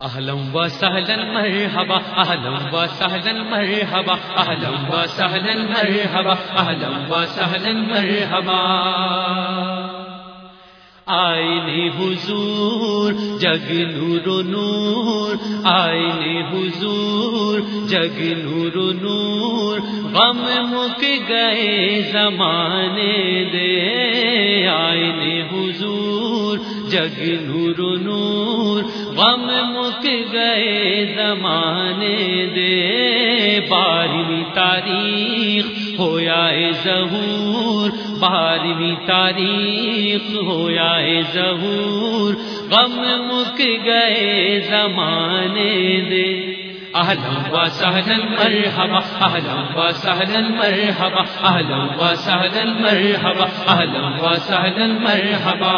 اہلا و سہلا مرحبا اہلا و سہلا مرحبا اہلا و سہلا مرحبا اہلا و سہلا مرحبا آئین حضور جگ نور و نور آئین حضور جگ نور و نور غم مک گئے زمانے دے آئین حضور جگ نور و نور غم مک گئے زمانے دے بارہویں تاریخ ہویا اے ظہور بارہویں تاریخ ہویا اے ظہور غم مک گئے زمانے دے اہلا و سہلا مرحبا اہلا و سہلا مرحبا اہلا و سہلا مرحبا اہلا و سہلا مرحبا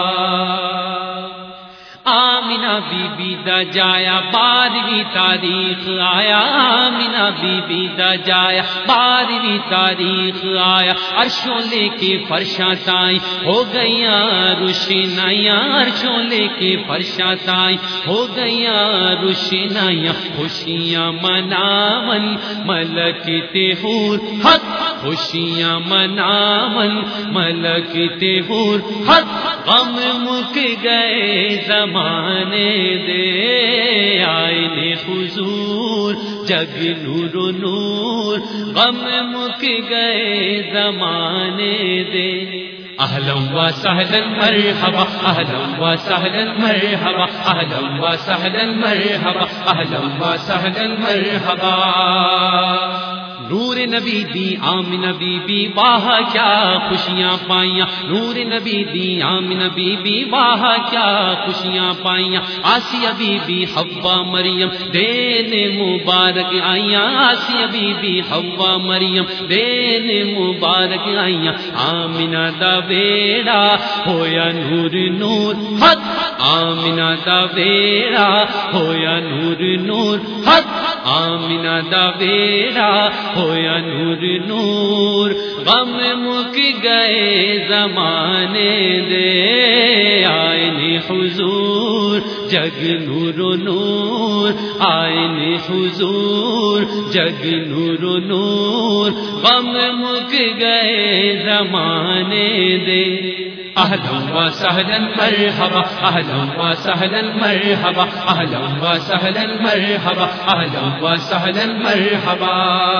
آمینہ بی بی دا جایا بارہویں تاریخ آیا آمینہ بی بی دا جایا بارہویں تاریخ آیا عرشوں لے کے فرشاں تائیں ہو گئیاں روشنائیاں عرشوں لے کے فرشاں تائیں ہو گئیاں روشنائیاں خوشیاں مناون ملک حور حق خوشیاں مناون ملک حور حق غم مک گئے زمانے دے آئین حضور جگ نور و نور غم مک گئے زمانے دے اہلا و سہلا مرحبا اہلا و سہلا مرحبا اہلا و سہلا مرحبا اہلا و سہلا مرحبا نور نبی دی آمنہ بی بی واہ کیا خوشیاں پائیاں نور نبی دی آمنہ بی بی واہ کیا خوشیاں پائیاں آسیہ بی بی حوا مریم دین مبارک آئیاں آسیہ بی بی حوا مریم دین مبارک آئیاں آمنہ دا بیڑا ہویا نور نور حق آمنہ دا بیڑا ہویا نور نور حق آمنہ دا بیڑا ہویا نور نور غم مک گئے زمانے دے آئین حضور جگ نور و نور آئین حضور جگ نور و نور غم مک گئے زمانے دے اہلا و سہلا مرحبا اہلا و سہلا مرحبا اہلا و سہلا مرحبا اہلا و سہلا مرحبا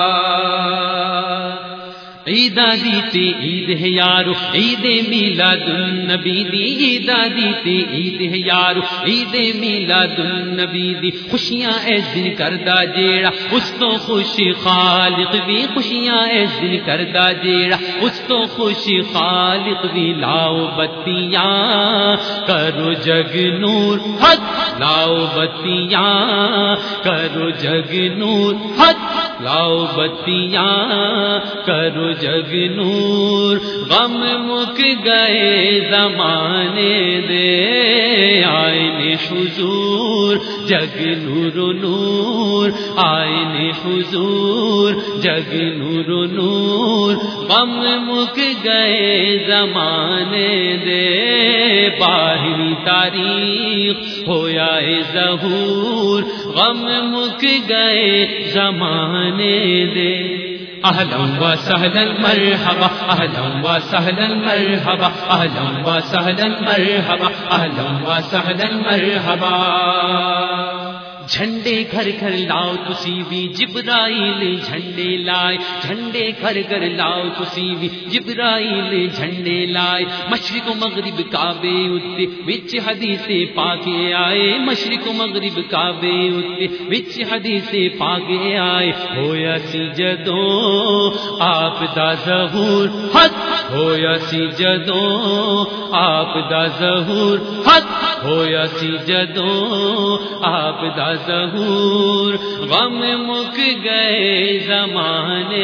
عید دیتے عید ہے یارو عید میلاد النبی دی عید دیتے عید ہے یارو عید میلاد النبی دی خوشیاں اس دن کردہ جیڑا اس تو خوش خالق بھی خوشیاں اس دن کردہ جیڑا اس تو خوش خالق بھی لاؤ بتیاں کرو جگ نور حق لاؤ بتیاں کرو جگ نور حق لاؤ بتیاں کرو جگ نور غم مک گئے زمانے دے آئین حضور جگ نور و نور آئین حضور جگ نور و نور غم مک گئے زمانے دے بارہویں تاریخ ہویا اے ظہور غم مک گئے زمانے دے اہلا و سہلا مرحبا اہلا و سہلا مرحبا اہلا و سہلا مرحبا اہلا و سہلا مرحبا جھنڈے گھر گھر لاؤ تسی بھی جبرائیل جھنڈے لائے جھنڈے گھر گھر لاؤ تسی بھی جبرائیل جھنڈے لائے مشرق و مغرب کعبے اتے وچ حدیث پاکے آئے مشرق و مغرب کعبے اتے وچ حدیث پاکے آئے ہویا سی جدوں آپ دا ظہور حق ہویا سی جدوں آپ دا ظہور حق ہویا سی جدوں آپ دا ظہور غم مک گئے زمانے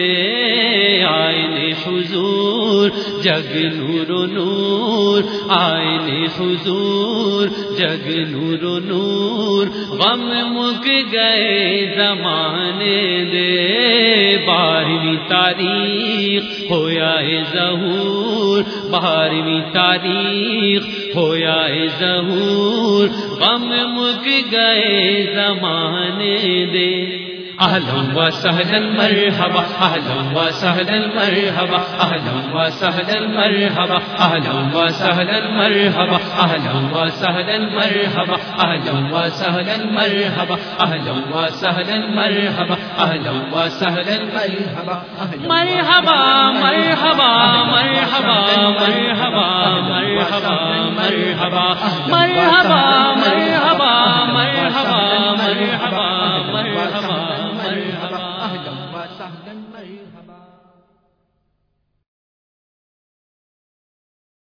دے آئین حضور جگ نور و نور آئین حضور جگ نور و نور غم مک گئے زمانے دے بارہویں تاریخ ہویا اے ظہور بارہویں تاریخ ہویا ظہور غم مک گئے زمانے دے اہلا و سہلا مرحبا اہلا و سہلا مرحبا اہلا و سہلا مرحبا اہلا و سہلا مرحبا اہلا و سہلا مرحبا اہلا و سہلا مرحبا اہلا و سہلا مرحبا اہلا و سہلا مرحبا مرحبا مرحبا مرحبا مرحبا مرحبا مرحبا مرحبا مرحبا